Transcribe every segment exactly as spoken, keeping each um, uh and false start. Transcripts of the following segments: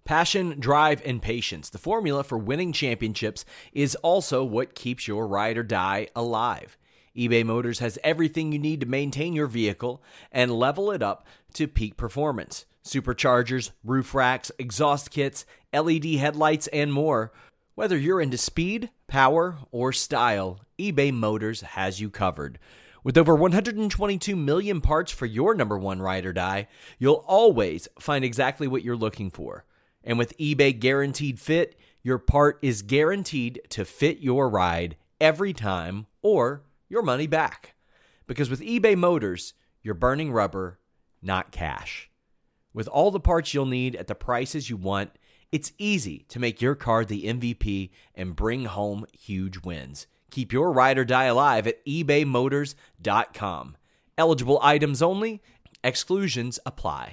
Passion, drive, and patience. The formula for winning championships is also what keeps your ride or die alive. eBay Motors has everything you need to maintain your vehicle and level it up to peak performance. Superchargers, roof racks, exhaust kits, L E D headlights, and more. Whether you're into speed, power, or style, eBay Motors has you covered. With over one hundred twenty-two million parts for your number one ride or die, you'll always find exactly what you're looking for. And with eBay Guaranteed Fit, your part is guaranteed to fit your ride every time or your money back. Because with eBay Motors, you're burning rubber, not cash. With all the parts you'll need at the prices you want, it's easy to make your car the M V P and bring home huge wins. Keep your ride or die alive at ebay motors dot com. Eligible items only. Exclusions apply.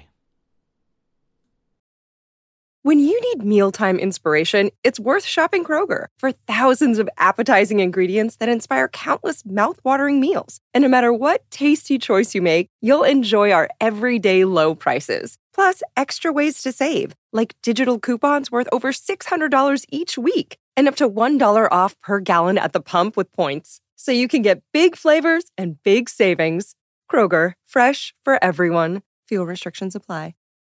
When you need mealtime inspiration, it's worth shopping Kroger for thousands of appetizing ingredients that inspire countless mouthwatering meals. And no matter what tasty choice you make, you'll enjoy our everyday low prices. Plus, extra ways to save, like digital coupons worth over six hundred dollars each week and up to one dollar off per gallon at the pump with points. So you can get big flavors and big savings. Kroger, fresh for everyone. Fuel restrictions apply.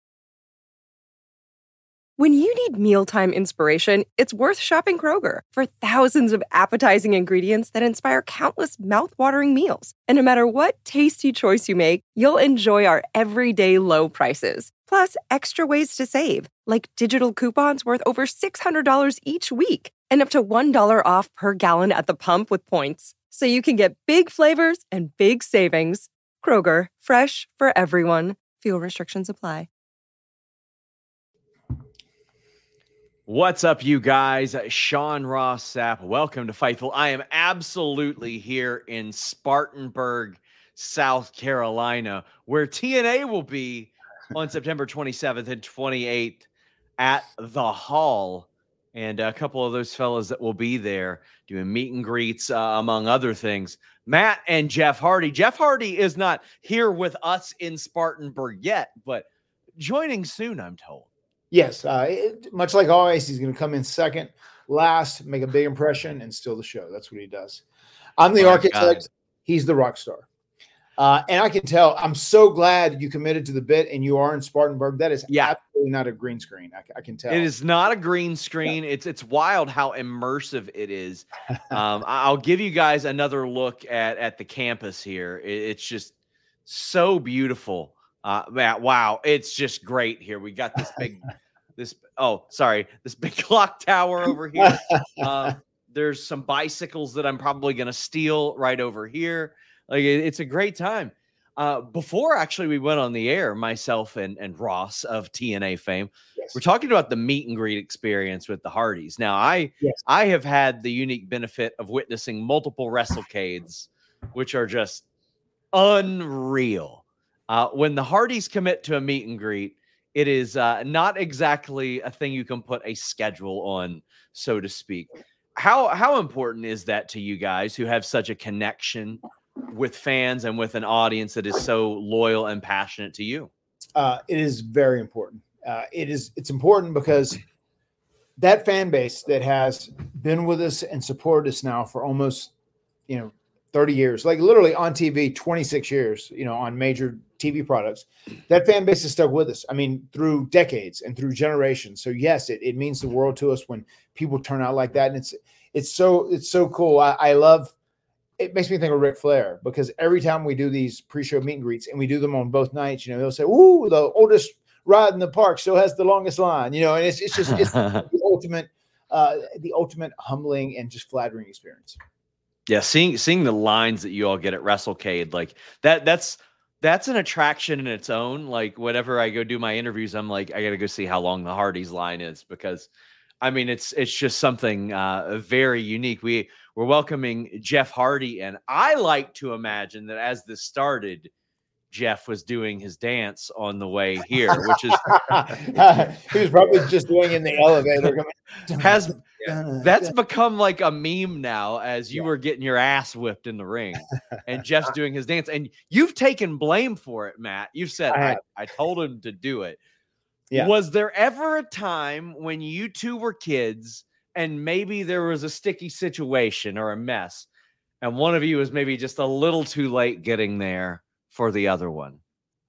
When you need mealtime inspiration, it's worth shopping Kroger for thousands of appetizing ingredients that inspire countless mouthwatering meals. And no matter what tasty choice you make, you'll enjoy our everyday low prices. Plus, extra ways to save, like digital coupons worth over six hundred dollars each week and up to one dollar off per gallon at the pump with points. So you can get big flavors and big savings. Kroger, fresh for everyone. Fuel restrictions apply. What's up, you guys? Sean Ross Sapp. Welcome to Fightful. I am absolutely here in Spartanburg, South Carolina, where T N A will be on September twenty-seventh and twenty-eighth at the Hall. And a couple of those fellas that will be there doing meet and greets, uh, among other things. Matt and Jeff Hardy. Jeff Hardy is not here with us in Spartanburg yet, but joining soon, I'm told. Yes, uh, it, much like always, he's going to come in second, last, make a big impression, and steal the show. That's what he does. I'm the My architect. God. He's the rock star. Uh, and I can tell, I'm so glad you committed to the bit and you are in Spartanburg. That is Yeah. absolutely not a green screen. I, I can tell. It is not a green screen. Yeah. It's it's wild how immersive it is. Um, I'll give you guys another look at, at the campus here. It, it's just so beautiful. Uh, Matt, wow, it's just great here. We got this big, this oh, sorry, this big clock tower over here. Uh, there's some bicycles that I'm probably going to steal right over here. Like it, it's a great time. Uh, before actually we went on the air, myself and and Ross of T N A fame, Yes. we're talking about the meet and greet experience with the Hardys. Now, I Yes. I have had the unique benefit of witnessing multiple WrestleCades, which are just unreal. Uh, when the Hardys commit to a meet and greet, it is uh, not exactly a thing you can put a schedule on, so to speak. How how important is that to you guys who have such a connection with fans and with an audience that is so loyal and passionate to you? Uh, it is very important. Uh, it is it's important because that fan base that has been with us and supported us now for almost, you know, thirty years, like literally on T V, twenty-six years, you know, on major T V products, that fan base is stuck with us. I mean, through decades and through generations. So yes, it, it means the world to us when people turn out like that. And it's, it's so, it's so cool. I, I love, it makes me think of Ric Flair because every time we do these pre-show meet and greets and we do them on both nights, you know, they'll say, "Ooh, the oldest ride in the park still has the longest line," you know, and it's, it's just, it's the ultimate, uh, the ultimate humbling and just flattering experience. Yeah, seeing seeing the lines that you all get at WrestleCade, like that that's that's an attraction in its own. Like whenever I go do my interviews, I'm like, I got to go see how long the Hardys line is because, I mean, it's it's just something uh, very unique. We we're welcoming Jeff Hardy, and I like to imagine that as this started, Jeff was doing his dance on the way here, which is he was probably just doing in the elevator. has that's become like a meme now as you yeah. were getting your ass whipped in the ring and Jeff's doing his dance, and you've taken blame for it, Matt. You've said I, I, I told him to do it. Yeah. Was there ever a time when you two were kids and maybe there was a sticky situation or a mess and one of you was maybe just a little too late getting there for the other one?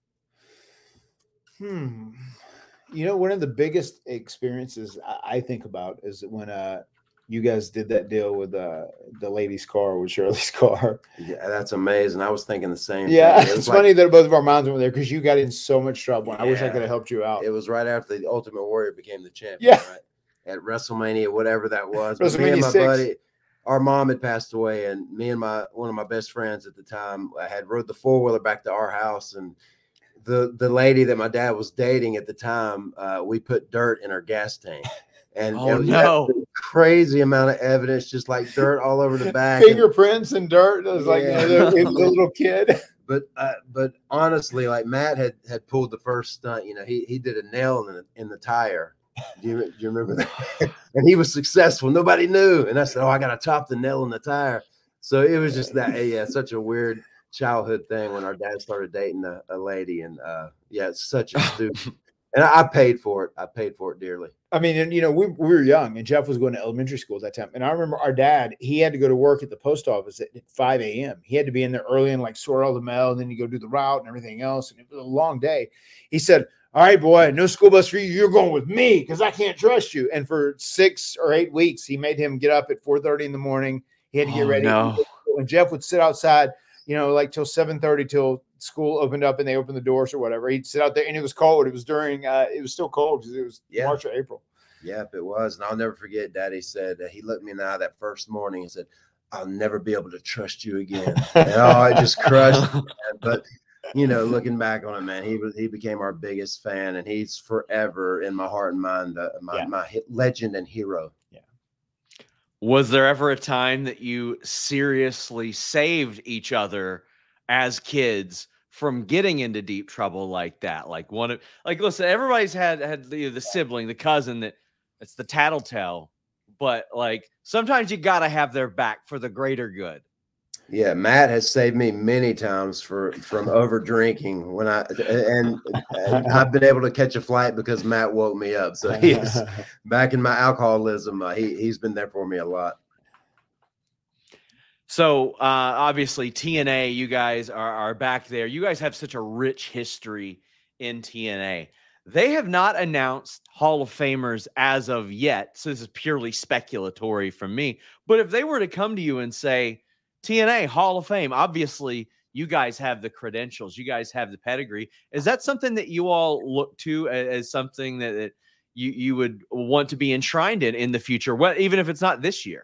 Hmm. You know, one of the biggest experiences I, I think about is when uh you guys did that deal with uh the lady's car, with Shirley's car. Yeah, that's amazing. I was thinking the same Yeah, thing. It it's was funny like, that both of our minds went there because you got in so much trouble. And I wish I Yeah. could have helped you out. it was right after the Ultimate Warrior became the champion. Yeah. Right? At WrestleMania, whatever that was. But me WrestleMania and my six. buddy, our mom had passed away, and me and my one of my best friends at the time, I had rode the four wheeler back to our house, and the the lady that my dad was dating at the time, uh, we put dirt in her gas tank, and Oh, it was no. a crazy amount of evidence, just like dirt all over the back. and- Fingerprints and dirt. It was like, you know, Yeah. the, it was a little kid. But uh, but honestly, like Matt had had pulled the first stunt. You know, he he did a nail in the in the tire. Do you, do you remember that? And he was successful. Nobody knew. And I said, "Oh, I got to top the nail in the tire." So it was just that. Yeah, such a weird childhood thing when our dad started dating a, a lady, and uh, yeah, it's such a stupid. And I, I paid for it. I paid for it dearly. I mean, and you know, we, we were young, and Jeff was going to elementary school at that time. And I remember our dad, he had to go to work at the post office at, at five a.m. He had to be in there early and like sort all the mail, and then you go do the route and everything else. And it was a long day. He said, "All right, boy, no school bus for you. You're going with me because I can't trust you." And for six or eight weeks, he made him get up at four thirty in the morning. He had to get Oh, ready. no. And Jeff would sit outside, you know, like till seven thirty till school opened up and they opened the doors or whatever. He'd sit out there, and it was cold. It was during, uh, it was still cold because it was Yeah. March or April. Yep, it was. And I'll never forget, Daddy said, uh, he looked me in the eye that first morning and said, "I'll never be able to trust you again." And oh, I just crushed it, man. But, you know, looking back on it, man, he was he became our biggest fan, and he's forever in my heart and mind, uh, my, Yeah. my hit legend and hero. Was there ever a time that you seriously saved each other as kids from getting into deep trouble like that? Like one of, like, listen, everybody's had had the, the sibling, the cousin that it's the tattletale, but like sometimes you got to have their back for the greater good. Yeah, Matt has saved me many times for from over drinking when I and, and I've been able to catch a flight because Matt woke me up. So he's back in my alcoholism. Uh, he he's been there for me a lot. So uh, obviously T N A, you guys are, are back there. You guys have such a rich history in T N A. They have not announced Hall of Famers as of yet. So this is purely speculatory from me. But if they were to come to you and say, T N A Hall of Fame, obviously you guys have the credentials, you guys have the pedigree. Is that something that you all look to as, as something that, that you, you would want to be enshrined in in the future? Well, even if it's not this year.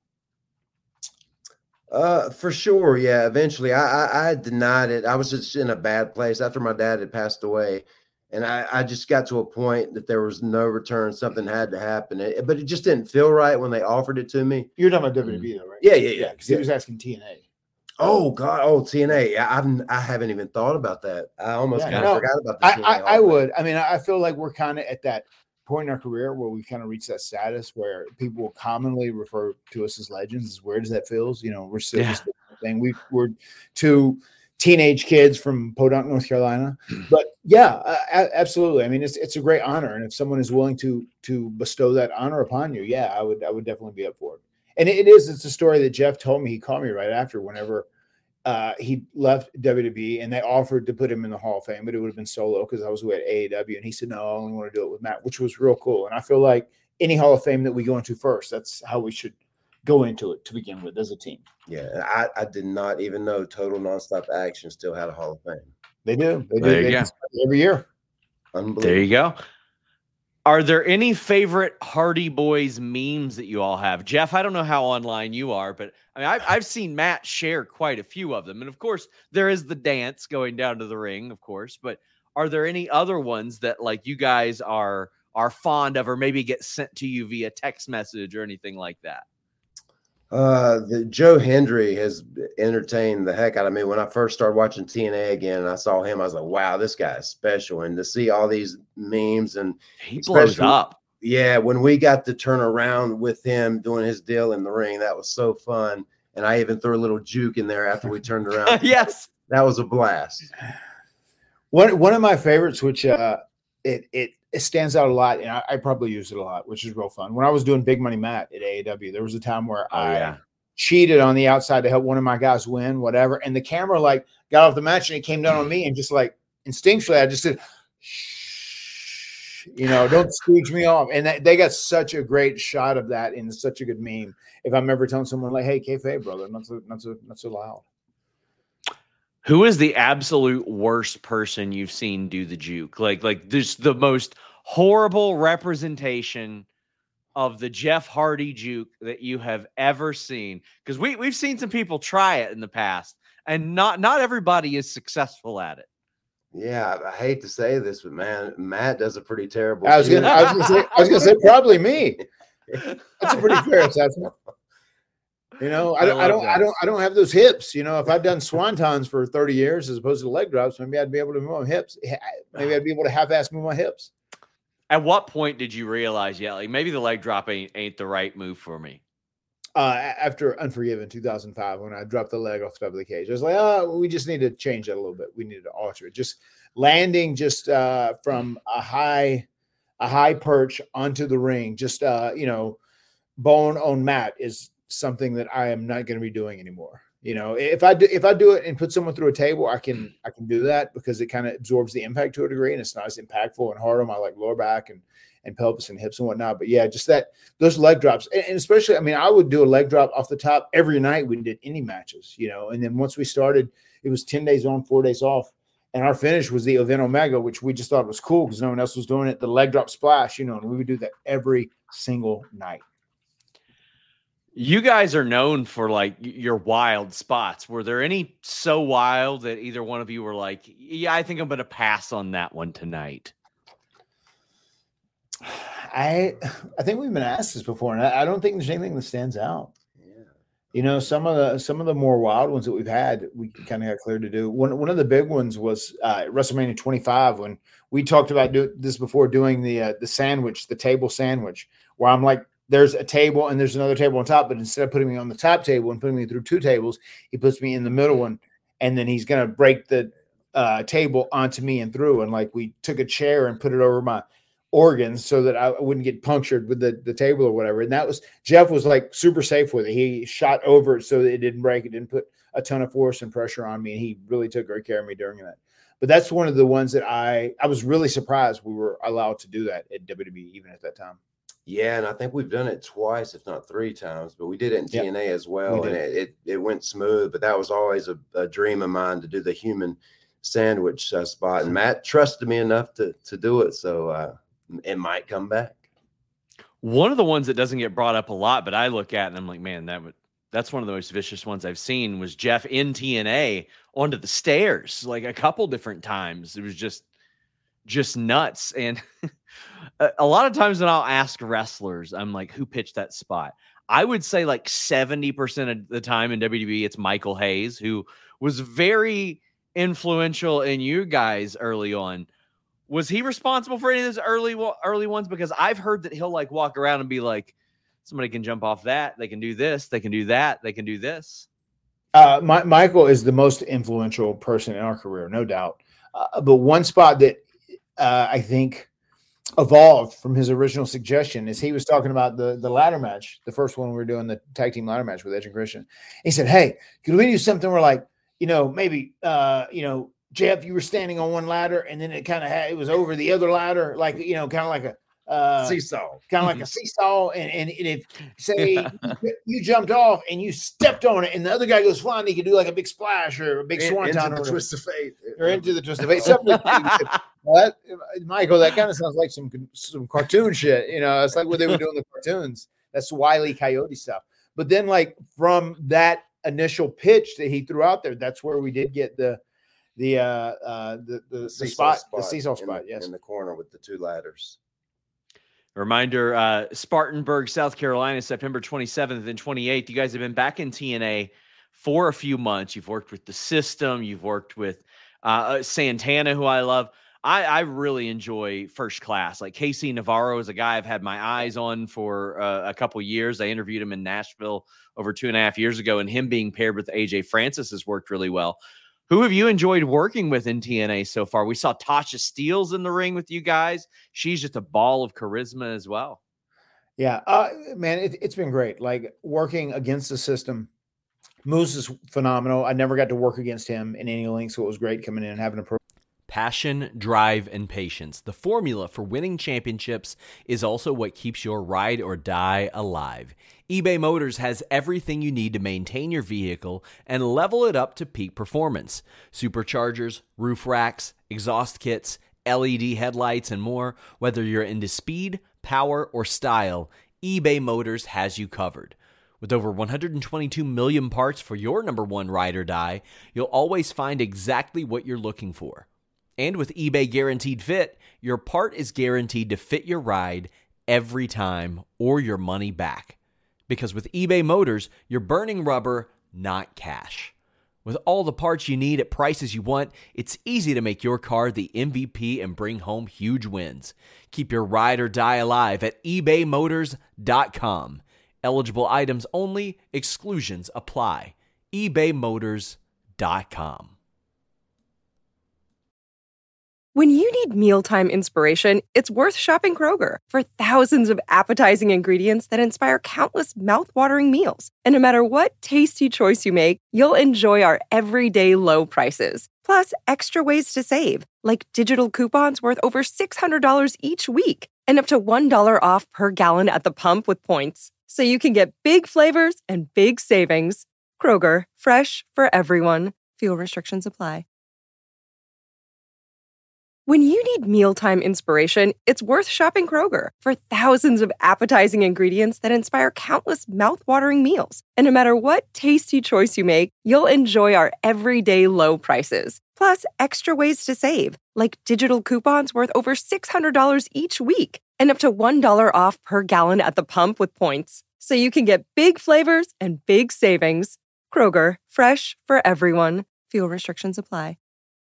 Uh, for sure. Yeah. Eventually I, I, I denied it. I was just in a bad place after my dad had passed away. And I, I just got to a point that there was no return. Something had to happen. It, but it just didn't feel right when they offered it to me. You're talking about W W E, though, right? Yeah, yeah, Yeah, yeah. because he yeah. was asking T N A. Oh God! Oh, T N A. I, I've I haven't even thought about that. I almost Yeah, kind of no, forgot about the I, T N A I, I Hall of would. I mean, I feel like we're kind of at that point in our career where we kind of reach that status where people will commonly refer to us as legends. As weird as that feels, you know, we're still Yeah. this thing. We we're two teenage kids from Podunk, North Carolina. But yeah, uh, absolutely. I mean, it's it's a great honor, and if someone is willing to to bestow that honor upon you, yeah, I would I would definitely be up for it. And it is. It's a story that Jeff told me. He called me right after whenever uh, he left W W E, and they offered to put him in the Hall of Fame, but it would have been solo because I was with A E W. And he said, "No, I only want to do it with Matt," which was real cool. And I feel like any Hall of Fame that we go into first, that's how we should go into it to begin with as a team. Yeah, I, I did not even know Total Nonstop Action still had a Hall of Fame. They do. They do. There you They go. display it every year. Unbelievable. There you go. Are there any favorite Hardy Boys memes that you all have? Jeff, I don't know how online you are, but I mean, I've, I've seen Matt share quite a few of them. And of course, there is the dance going down to the ring, of course. But are there any other ones that like you guys are are fond of or maybe get sent to you via text message or anything like that? Uh, the Joe Hendry has entertained the heck out of me. When I first started watching T N A again, and I saw him, I was like, "Wow, this guy is special." And to see all these memes and He blows especially- up. yeah, when we got to turn around with him doing his deal in the ring, that was so fun. And I even threw a little juke in there after we turned around. Yes. That was a blast. One one of my favorites, which uh, it it it stands out a lot, and I, I probably use it a lot, which is real fun. When I was doing Big Money Matt at A E W, there was a time where Oh, I yeah. cheated on the outside to help one of my guys win, whatever, and the camera like got off the match and it came down on me, and just like instinctually, I just said, "Shh, you know, don't scrooge me off." And that, they got such a great shot of that, and such a good meme. If I'm ever telling someone like, "Hey, kayfabe, brother, not so not so not so loud." Who is the absolute worst person you've seen do the juke? Like, like this the most horrible representation of the Jeff Hardy juke that you have ever seen? Because we we've seen some people try it in the past, and not not everybody is successful at it. Yeah, I, I hate to say this, but man, Matt does a pretty terrible. I was gonna, I was gonna say, I was gonna say probably me. That's a pretty fair assessment. You know, I, I don't, I don't, love I that. don't, I don't have those hips. You know, if I'd done swantons for thirty years as opposed to leg drops, maybe I'd be able to move my hips. Maybe I'd be able to half-ass move my hips. At what point did you realize, yeah, like maybe the leg drop ain't ain't the right move for me? Uh, after Unforgiven two thousand five, when I dropped the leg off the top of the cage, I was like, oh, we just need to change that a little bit. We need to alter it. Just landing just uh, from a high, a high perch onto the ring, just uh, you know, bone on mat is something that I am not going to be doing anymore. You know, if I do, if I do it and put someone through a table, I can, I can do that because it kind of absorbs the impact to a degree, and it's not as impactful and hard on my like lower back and, and pelvis and hips and whatnot. But yeah, just that, those leg drops. And, and especially, I mean, I would do a leg drop off the top every night we did any matches, you know, and then once we started, it was ten days on, four days off. And our finish was the Event Omega, which we just thought was cool because no one else was doing it. The leg drop splash, you know, and we would do that every single night. You guys are known for like your wild spots. Were there any so wild that either one of you were like, yeah, I think I'm going to pass on that one tonight? I I think we've been asked this before, and I, I don't think there's anything that stands out. Yeah. You know, some of the some of the more wild ones that we've had, we kind of got cleared to do. One one of the big ones was uh, WrestleMania twenty-five, when we talked about do, this before, doing the uh, the sandwich, the table sandwich, where I'm like, there's a table and there's another table on top, but instead of putting me on the top table and putting me through two tables, he puts me in the middle one, and then he's going to break the uh, table onto me and through. And like, we took a chair and put it over my organs so that I wouldn't get punctured with the, the table or whatever. And that was, Jeff was like super safe with it. He shot over it so that it didn't break. It didn't put a ton of force and pressure on me. And he really took great care of me during that. But that's one of the ones that I, I was really surprised we were allowed to do that at W W E, even at that time. Yeah, and I think we've done it twice, if not three times, but we did it in Yep. T N A as well, We and did. it, it it went smooth. But that was always a, a dream of mine to do the human sandwich uh, spot, and Matt trusted me enough to to do it, so uh, it might come back. One of the ones that doesn't get brought up a lot, but I look at and I'm like, man, that would that's one of the most vicious ones I've seen, was Jeff in T N A onto the stairs like a couple different times. It was just just nuts. And a, a lot of times when I'll ask wrestlers, I'm like, who pitched that spot? I would say like seventy percent of the time in W W E, it's Michael Hayes, who was very influential in you guys early on. Was he responsible for any of those early early ones? Because I've heard that he'll like walk around and be like, somebody can jump off that, they can do this, they can do that, they can do this. Uh, my, Michael is the most influential person in our career, no doubt. Uh, but one spot that uh, I think evolved from his original suggestion is he was talking about the, the ladder match, the first one we were doing, the tag team ladder match with Edge and Christian. He said, hey, could we do something where like, you know, maybe, uh, you know, Jeff, you were standing on one ladder and then it kind of had, it was over the other ladder, like, you know, kind of like a, uh, Seesaw. kind of like a seesaw. And, and, and if say you, you jumped off and you stepped on it and the other guy goes flying, he could do like a big splash or a big In- swanton into or the whatever. twist of fate. or into the twist of fate. Something like that. Well, that- Michael, that kind of sounds like some some cartoon shit. You know, it's like what they were doing in the cartoons. That's Wile E. Coyote stuff. But then, like from that initial pitch that he threw out there, that's where we did get the the uh, uh, the, the, the seesaw spot, the seesaw in spot. the, Yes. in the corner with the two ladders. Reminder, uh, Spartanburg, South Carolina, September twenty-seventh and twenty-eighth. You guys have been back in T N A for a few months. You've worked with the system. You've worked with uh, Santana, who I love. I, I really enjoy First Class. Like K C Navarro is a guy I've had my eyes on for uh, a couple years. I interviewed him in Nashville over two and a half years ago, and him being paired with A J Francis has worked really well. Who have you enjoyed working with in T N A so far? We saw Tasha Steeles in the ring with you guys. She's just a ball of charisma as well. Yeah, uh, man, it, it's been great. Like working against the system. Moose is phenomenal. I never got to work against him in any link, so it was great coming in and having a pro. Passion, drive, and patience. The formula for winning championships is also what keeps your ride or die alive. eBay Motors has everything you need to maintain your vehicle and level it up to peak performance. Superchargers, roof racks, exhaust kits, L E D headlights, and more. Whether you're into speed, power, or style, eBay Motors has you covered. With over one hundred twenty-two million parts for your number one ride or die, you'll always find exactly what you're looking for. And with eBay Guaranteed Fit, your part is guaranteed to fit your ride every time or your money back. Because with eBay Motors, you're burning rubber, not cash. With all the parts you need at prices you want, it's easy to make your car the M V P and bring home huge wins. Keep your ride or die alive at ebay motors dot com. Eligible items only, exclusions apply. ebay motors dot com. When you need mealtime inspiration, it's worth shopping Kroger for thousands of appetizing ingredients that inspire countless mouthwatering meals. And no matter what tasty choice you make, you'll enjoy our everyday low prices. Plus, extra ways to save, like digital coupons worth over six hundred dollars each week and up to one dollar off per gallon at the pump with points. So you can get big flavors and big savings. Kroger, fresh for everyone. Fuel restrictions apply. When you need mealtime inspiration, it's worth shopping Kroger for thousands of appetizing ingredients that inspire countless mouthwatering meals. And no matter what tasty choice you make, you'll enjoy our everyday low prices. Plus, extra ways to save, like digital coupons worth over six hundred dollars each week and up to one dollar off per gallon at the pump with points. So you can get big flavors and big savings. Kroger, fresh for everyone. Fuel restrictions apply.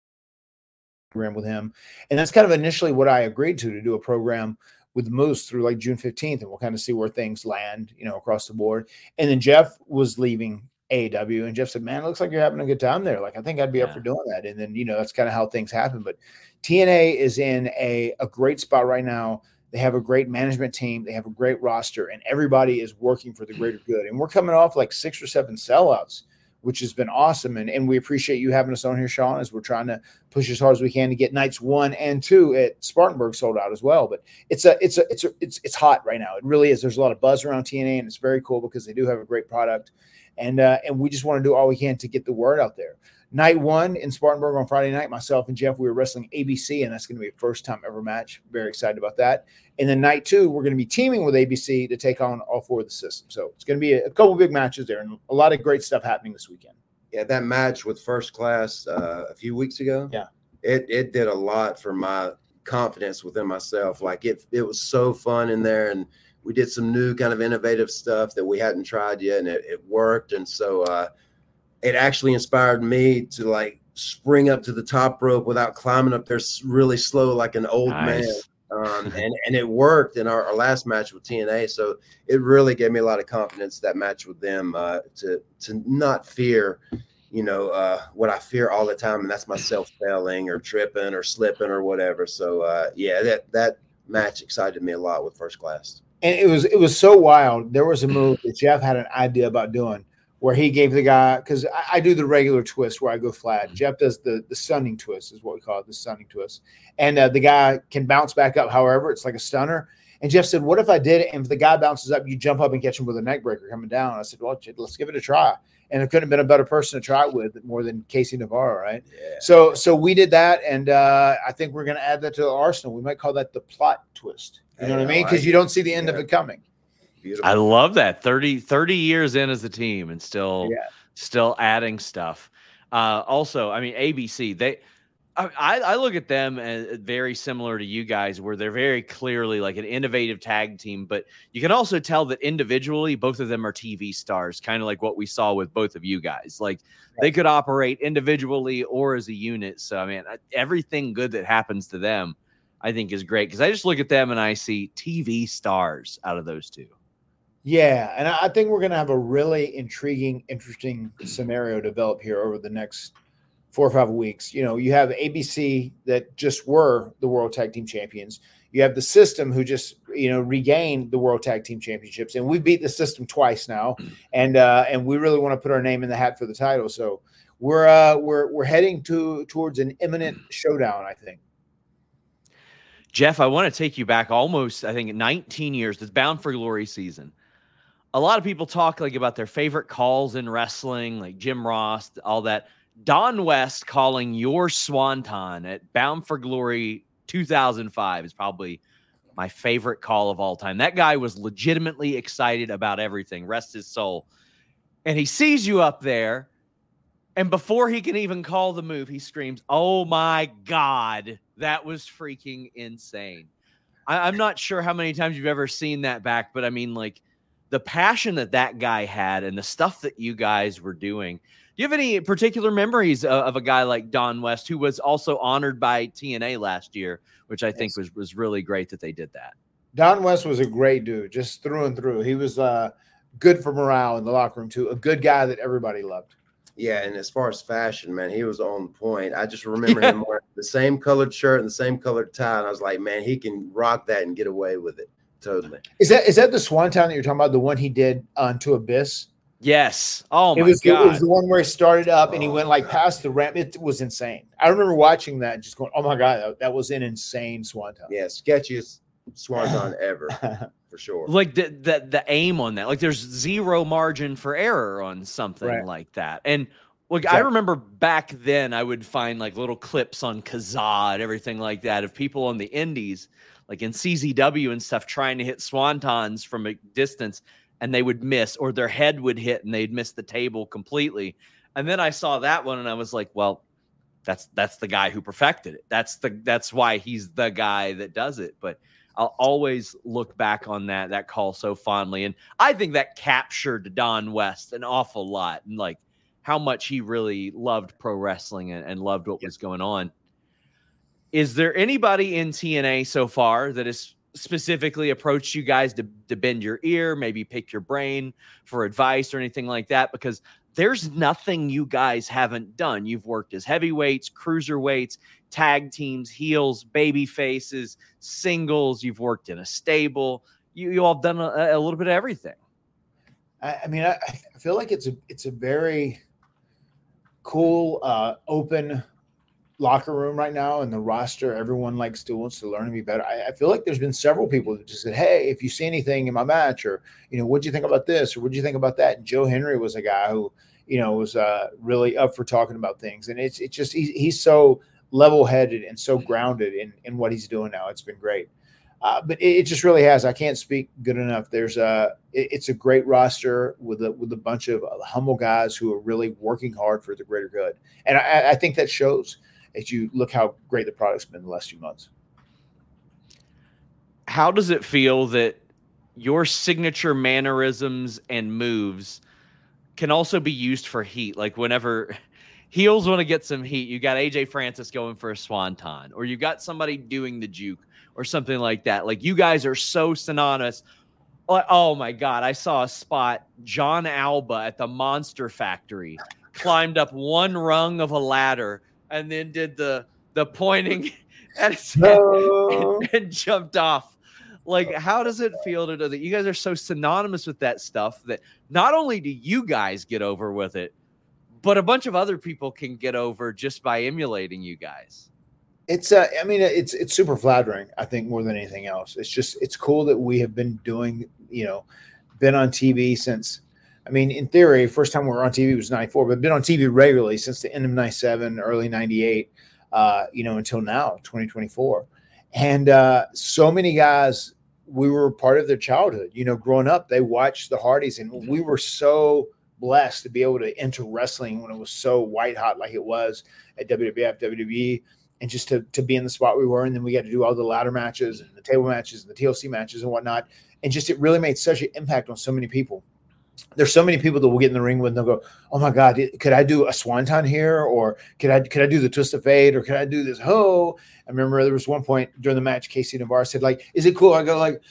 Program with him, and that's kind of initially what I agreed to to do a program with Moose through like June fifteenth, and we'll kind of see where things land, you know, across the board. And then Jeff was leaving A E W, and Jeff said, "Man, it looks like you're having a good time there. Like, I think I'd be yeah. up for doing that." And then, you know, that's kind of how things happen. But T N A is in a a great spot right now. They have a great management team. They have a great roster, and everybody is working for the greater good. And we're coming off like six or seven sellouts, which has been awesome. And, and we appreciate you having us on here, Sean, as we're trying to push as hard as we can to get nights one and two at Spartanburg sold out as well. But it's a, it's a, it's a, it's, it's hot right now. It really is. There's a lot of buzz around T N A, and it's very cool because they do have a great product. And, uh, and we just want to do all we can to get the word out there. Night one in Spartanburg on Friday night, myself and Jeff, we were wrestling A B C, and that's going to be a first time ever match. Very excited about that. And then night two, we're going to be teaming with A B C to take on all four of the systems. So it's going to be a, a couple big matches there, and a lot of great stuff happening this weekend. Yeah, that match with First Class uh, a few weeks ago, yeah, it it did a lot for my confidence within myself. Like it it was so fun in there, and we did some new kind of innovative stuff that we hadn't tried yet, and it, it worked. And so uh, it actually inspired me to like spring up to the top rope without climbing up there really slow like an old nice. man. Um, and, and it worked in our, our last match with T N A. So it really gave me a lot of confidence, that match with them, uh, to to not fear, you know, uh, what I fear all the time. And that's myself failing or tripping or slipping or whatever. So, uh, yeah, that, that match excited me a lot with First Class. And it was, it was so wild. There was a move that Jeff had an idea about doing where he gave the guy, because I, I do the regular twist where I go flat. Mm-hmm. Jeff does the the stunning twist, is what we call it, the stunning twist. And uh, the guy can bounce back up, however, it's like a stunner. And Jeff said, what if I did it, and if the guy bounces up, you jump up and catch him with a neck breaker coming down? I said, well, let's give it a try. And it couldn't have been a better person to try it with more than Casey Navarro, right? Yeah. So so we did that, and uh, I think we're going to add that to the arsenal. We might call that the plot twist. You know I what know, I mean? Because you don't see the end yeah. of it coming. Beautiful. I love that. thirty, thirty years in as a team and still Yeah. still adding stuff. Uh, also, I mean, A B C, they I, I look at them as very similar to you guys, where they're very clearly like an innovative tag team, but you can also tell that individually, both of them are T V stars, kind of like what we saw with both of you guys. Like they could operate individually or as a unit. So, I mean, everything good that happens to them, I think is great, because I just look at them and I see T V stars out of those two. Yeah, and I think we're going to have a really intriguing, interesting scenario develop here over the next four or five weeks. You know, you have A B C that just were the World Tag Team Champions. You have the System who just, you know, regained the World Tag Team Championships, and we beat the System twice now, and uh, and we really want to put our name in the hat for the title. So we're uh, we're we're heading to towards an imminent showdown, I think. Jeff, I want to take you back almost, I think, nineteen years. This Bound for Glory season. A lot of people talk like about their favorite calls in wrestling, like Jim Ross, all that. Don West calling your Swanton at Bound for Glory two thousand five is probably my favorite call of all time. That guy was legitimately excited about everything, rest his soul. And he sees you up there, and before he can even call the move, he screams, "Oh my God, that was freaking insane." I, I'm not sure how many times you've ever seen that back, but I mean, like, the passion that that guy had and the stuff that you guys were doing. Do you have any particular memories of, of a guy like Don West, who was also honored by T N A last year, which I think was, was really great that they did that? Don West was a great dude, just through and through. He was uh, good for morale in the locker room, too. A good guy that everybody loved. Yeah, and as far as fashion, man, he was on point. I just remember yeah. him wearing the same colored shirt and the same colored tie, and I was like, man, he can rock that and get away with it. Totally. Is that is that the Swanton that you're talking about, the one he did on To Abyss? Yes. Oh, my it was, God. It was the one where he started up and he went like past the ramp. It was insane. I remember watching that and just going, oh, my God, that, that was an insane Swanton. Yeah, sketchiest Swanton ever, for sure. Like the, the the aim on that. Like there's zero margin for error on something right. like that. And look, exactly. I remember back then I would find like little clips on Kazaa and everything like that of people on the indies, like in C Z W and stuff, trying to hit swantons from a distance, and they would miss, or their head would hit and they'd miss the table completely. And then I saw that one and I was like, well, that's that's the guy who perfected it. That's the that's why he's the guy that does it. But I'll always look back on that that call so fondly. And I think that captured Don West an awful lot, and like how much he really loved pro wrestling and, and loved what was going on. Is there anybody in T N A so far that has specifically approached you guys to, to bend your ear, maybe pick your brain for advice or anything like that? Because there's nothing you guys haven't done. You've worked as heavyweights, cruiserweights, tag teams, heels, baby faces, singles. You've worked in a stable. You you all have done a, a little bit of everything. I, I mean, I, I feel like it's a it's a very cool, uh, open locker room right now, and the roster. Everyone like still wants to learn and be better. I, I feel like there's been several people that just said, "Hey, if you see anything in my match, or you know, what'd you think about this, or what'd you think about that?" And Joe Henry was a guy who, you know, was uh, really up for talking about things, and it's it's just he's he's so level-headed and so grounded in in what he's doing now. It's been great, uh, but it, it just really has. I can't speak good enough. There's a it, it's a great roster with a with a bunch of humble guys who are really working hard for the greater good, and I, I think that shows. As you look how great the product's been the last few months. How does it feel that your signature mannerisms and moves can also be used for heat? Like whenever heels want to get some heat, you got A J Francis going for a swanton, or you got somebody doing the juke or something like that. Like you guys are so synonymous. Oh my God. I saw a spot, John Alba at the Monster Factory climbed up one rung of a ladder and then did the the pointing at his head no. and, and jumped off. Like, how does it feel to know that you guys are so synonymous with that stuff that not only do you guys get over with it, but a bunch of other people can get over just by emulating you guys? It's uh, I mean, it's it's super flattering, I think, more than anything else. It's just it's cool that we have been doing, you know, been on T V since. I mean, in theory, first time we were on T V was ninety-four, but been on T V regularly since the end of ninety-seven, early ninety-eight, uh, you know, until now, twenty twenty-four. And uh, so many guys, we were part of their childhood. You know, growing up, they watched the Hardys, and we were so blessed to be able to enter wrestling when it was so white hot like it was at W W F, W W E, and just to, to be in the spot we were. And then we got to do all the ladder matches and the table matches and the T L C matches and whatnot. And just it really made such an impact on so many people. There's so many people that will get in the ring with and they'll go, "Oh my God, could I do a swanton here? Or could I could I do the twist of fate? Or could I do this ho?" I remember there was one point during the match, Casey Navarro said, like, "Is it cool?" I go like,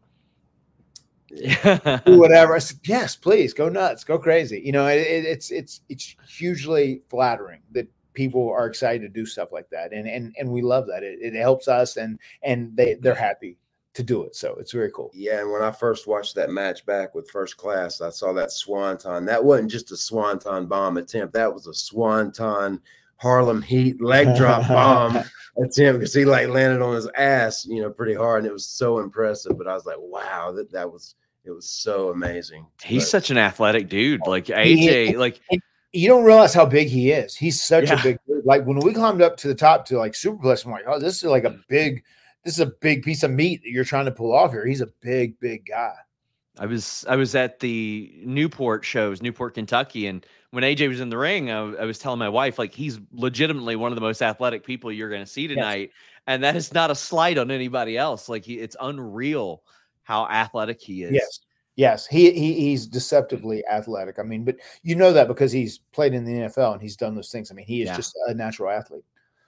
do whatever. I said, "Yes, please, go nuts, go crazy." You know, it, it, it's it's it's hugely flattering that people are excited to do stuff like that. And, and, and we love that. It, it helps us and, and they, they're happy to do it. So it's very cool. Yeah. And when I first watched that match back with First Class, I saw that swanton. That wasn't just a swanton bomb attempt. That was a swanton Harlem Heat leg drop bomb attempt, because he like landed on his ass, you know, pretty hard. And it was so impressive. But I was like, wow, that, that was, it was so amazing. He's but, such an athletic dude. Like A J, he, like you don't realize how big he is. He's such yeah. a big dude. Like when we climbed up to the top to like Superplex, I'm like, oh, this is like a big, this is a big piece of meat that you're trying to pull off here. He's a big, big guy. I was I was at the Newport shows, Newport, Kentucky, and when A J was in the ring, I, I was telling my wife, like, he's legitimately one of the most athletic people you're going to see tonight, yes. and that is not a slight on anybody else. Like, he, it's unreal how athletic he is. Yes, yes, he, he he's deceptively athletic. I mean, but you know that because he's played in the N F L and he's done those things. I mean, he is yeah. just a natural athlete.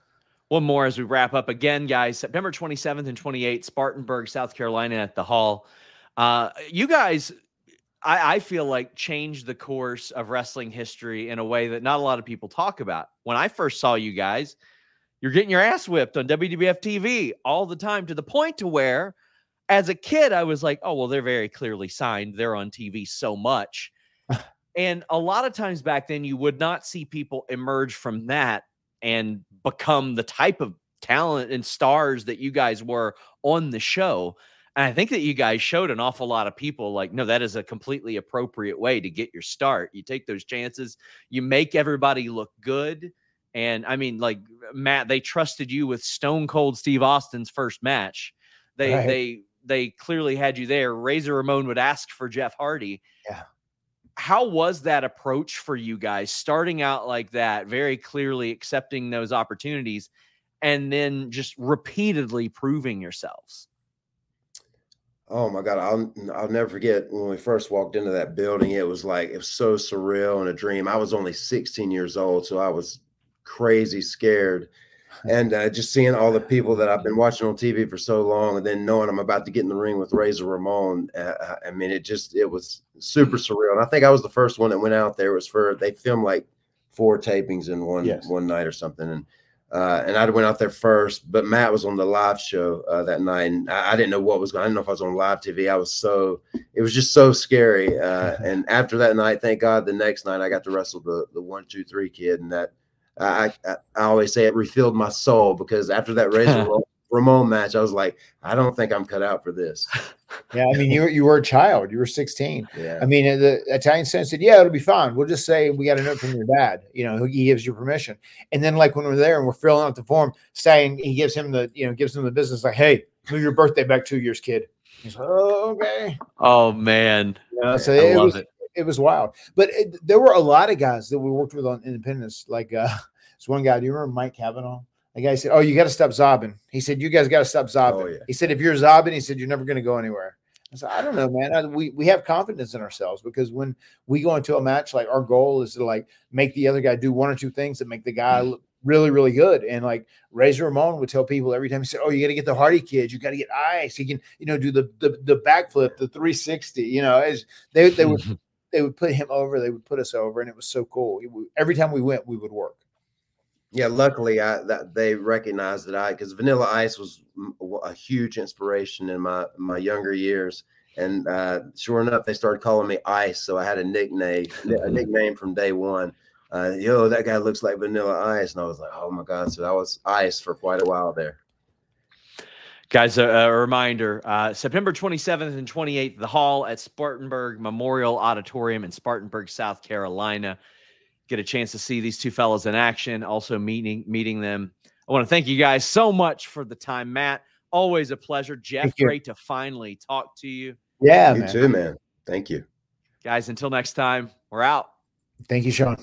One more as we wrap up again, guys. September twenty-seventh and twenty-eighth, Spartanburg, South Carolina at the Hall. Uh, you guys, I, I feel like changed the course of wrestling history in a way that not a lot of people talk about. When I first saw you guys, you're getting your ass whipped on W W F T V all the time, to the point to where as a kid, I was like, oh, well, they're very clearly signed. They're on T V so much. And a lot of times back then, you would not see people emerge from that and become the type of talent and stars that you guys were on the show. And I think that you guys showed an awful lot of people like, no, that is a completely appropriate way to get your start. You take those chances, you make everybody look good. And I mean, like, Matt, they trusted you with Stone Cold Steve Austin's first match. They, right. they, they clearly had you there. Razor Ramon would ask for Jeff Hardy. Yeah. How was that approach for you guys, starting out like that, very clearly accepting those opportunities and then just repeatedly proving yourselves? Oh my God. I'll, I'll never forget when we first walked into that building. It was like, it was so surreal and a dream. I was only sixteen years old, so I was crazy scared. And uh, just seeing all the people that I've been watching on T V for so long, and then knowing I'm about to get in the ring with Razor Ramon. Uh, I mean, it just, it was super surreal. And I think I was the first one that went out there. It was for, they filmed like four tapings in one, yes. one night or something. And, Uh, and I went out there first, but Matt was on the live show uh, that night, and I, I didn't know what was going on. I didn't know if I was on live T V. I was so, it was just so scary. Uh, and after that night, thank God, the next night I got to wrestle the the one, two, three kid, and that I I, I always say it refilled my soul, because after that Razor Ramon match, I was like, I don't think I'm cut out for this. Yeah, I mean, you were you were a child. You were sixteen. Yeah. I mean, the Italian Senator said, "Yeah, it'll be fine. We'll just say we got a note from your dad. You know, he gives you permission." And then, like when we're there and we're filling out the form, saying he gives him the you know gives him the business, like, "Hey, move your birthday back two years, kid." He's like, "Oh, okay." Oh man, you know, so I it love was it. it was wild. But it, there were a lot of guys that we worked with on Independence. Like uh, this one guy. Do you remember Mike Cavanaugh? The guy said, "Oh, you got to stop zobbing." He said, "You guys got to stop zobbing." Oh, yeah. He said, "If you're zobbing," he said, "you're never going to go anywhere." I said, "I don't know, man. I, we we have confidence in ourselves, because when we go into a match, like our goal is to like make the other guy do one or two things that make the guy look really, really good." And like Razor Ramon would tell people every time, he said, "Oh, you got to get the Hardy kids. You got to get ice. He can, you know, do the the, the backflip, the three sixty. You know, as they they would they would put him over, they would put us over, and it was so cool. It, every time we went, we would work. Yeah, luckily I that they recognized that I, because Vanilla Ice was a huge inspiration in my my younger years, and uh, sure enough, they started calling me Ice, so I had a nickname a nickname from day one. Uh, Yo, that guy looks like Vanilla Ice, and I was like, oh my God! So I was Ice for quite a while there. Guys, a, a reminder: uh, September twenty-seventh and twenty-eighth, the Hall at Spartanburg Memorial Auditorium in Spartanburg, South Carolina. Get a chance to see these two fellas in action, also meeting meeting them. I want to thank you guys so much for the time, Matt. Always a pleasure. Jeff, great to finally talk to you. Yeah, you man. too, man. Thank you. Guys, until next time, we're out. Thank you, Sean.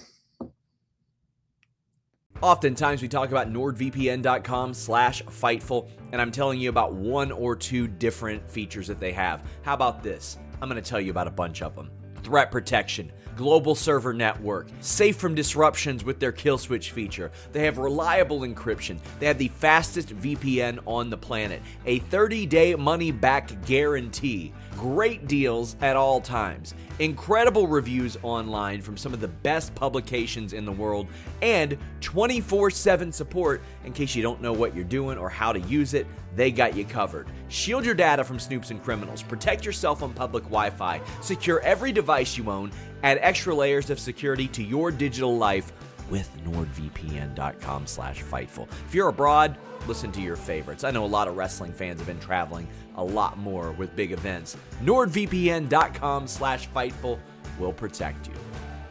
Oftentimes we talk about NordVPN.com slash Fightful, and I'm telling you about one or two different features that they have. How about this? I'm going to tell you about a bunch of them. threat protection, global server network, safe from disruptions with their kill switch feature. They have reliable encryption. They have the fastest V P N on the planet, a thirty-day money-back guarantee, great deals at all times, incredible reviews online from some of the best publications in the world, and twenty-four seven support in case you don't know what you're doing or how to use it. They got you covered. Shield your data from snoops and criminals. Protect yourself on public Wi-Fi. Secure every device you own. Add extra layers of security to your digital life with NordVPN.com slash Fightful. If you're abroad, listen to your favorites. I know a lot of wrestling fans have been traveling a lot more with big events. NordVPN.com slash Fightful will protect you.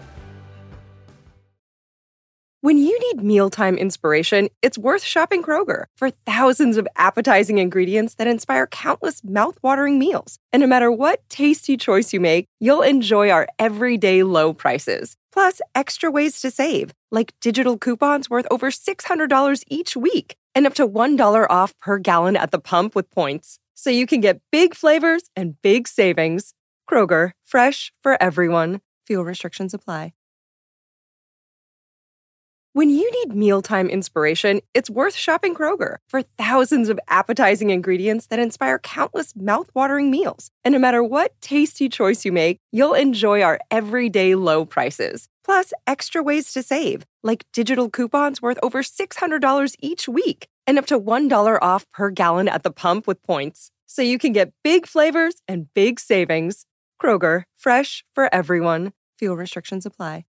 When you need mealtime inspiration, it's worth shopping Kroger for thousands of appetizing ingredients that inspire countless mouth-watering meals. And no matter what tasty choice you make, you'll enjoy our everyday low prices. Plus, extra ways to save, like digital coupons worth over six hundred dollars each week and up to one dollar off per gallon at the pump with points. So you can get big flavors and big savings. Kroger, fresh for everyone. Fuel restrictions apply. When you need mealtime inspiration, it's worth shopping Kroger for thousands of appetizing ingredients that inspire countless mouth-watering meals. And no matter what tasty choice you make, you'll enjoy our everyday low prices. Plus, extra ways to save, like digital coupons worth over six hundred dollars each week and up to one dollar off per gallon at the pump with points. So you can get big flavors and big savings. Kroger, fresh for everyone. Fuel restrictions apply.